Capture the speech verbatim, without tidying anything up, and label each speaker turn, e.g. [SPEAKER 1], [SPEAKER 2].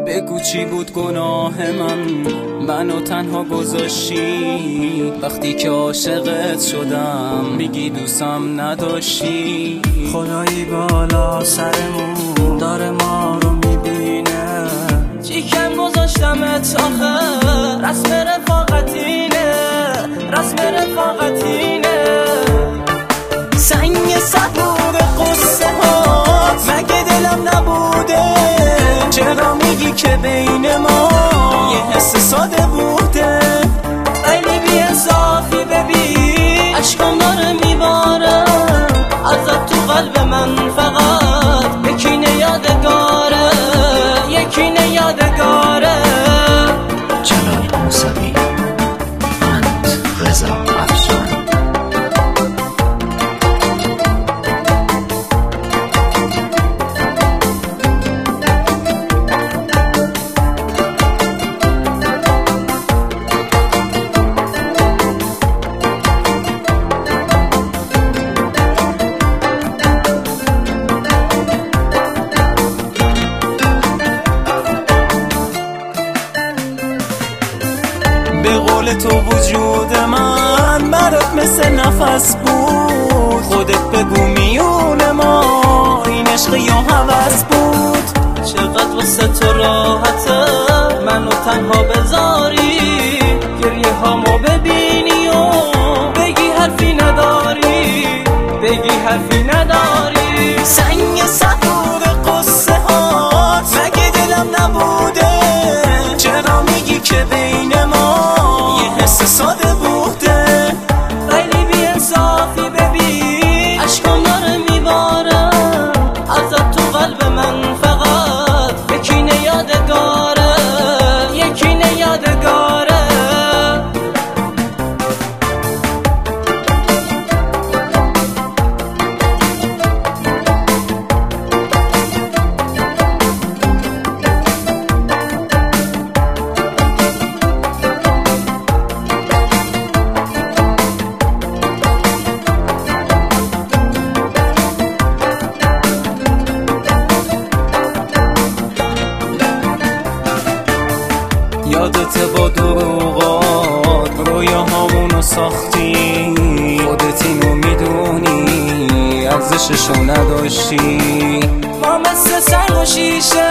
[SPEAKER 1] بگو چی بود گناه من، منو تنها گذاشتی. وقتی که عاشقت شدم میگی دوستم نداشتی.
[SPEAKER 2] خدایی بالا سرمون داره ما رو میبینه،
[SPEAKER 1] چیکن گذاشتمت آخه، رسم رفاقتینه، رسم رفاقتینه.
[SPEAKER 2] سنگ صبور قصه هات مگه دلم نبوده؟ چرا میگی که بین ما یه حس ساده بوده؟
[SPEAKER 1] خیلی بی انصافی ببین، عشقم داره میباره ازت تو قلب من، فقط یکینه یادگاره، یکینه یادگاره.
[SPEAKER 3] جلال موسوی، من رضا افشار.
[SPEAKER 2] به قول تو وجود من برات مثل نفس بود. خودت بگو میون ما این عشق یا هوس بود؟
[SPEAKER 1] چقدر واسه تو راحته منو تنها بذاری، گریه هامو ببینی و بگی حرفی نداری، بگی حرفی نداری.
[SPEAKER 2] سنگ صبور قصه هات مگه دلم نبوده؟ چرا میگی که بین ما یه حس ساده بوده؟
[SPEAKER 1] خیلی بی انصافی ببین، عشقم داره میباره ازت تو قلب من، فقط یکینه یادگاره، یکینه یادگاره.
[SPEAKER 2] یادت با دروغات رویاهامونو ساختی، خودت اینو میدونی ارزششو نداشتی.
[SPEAKER 1] ما مثل سنگ و شیشه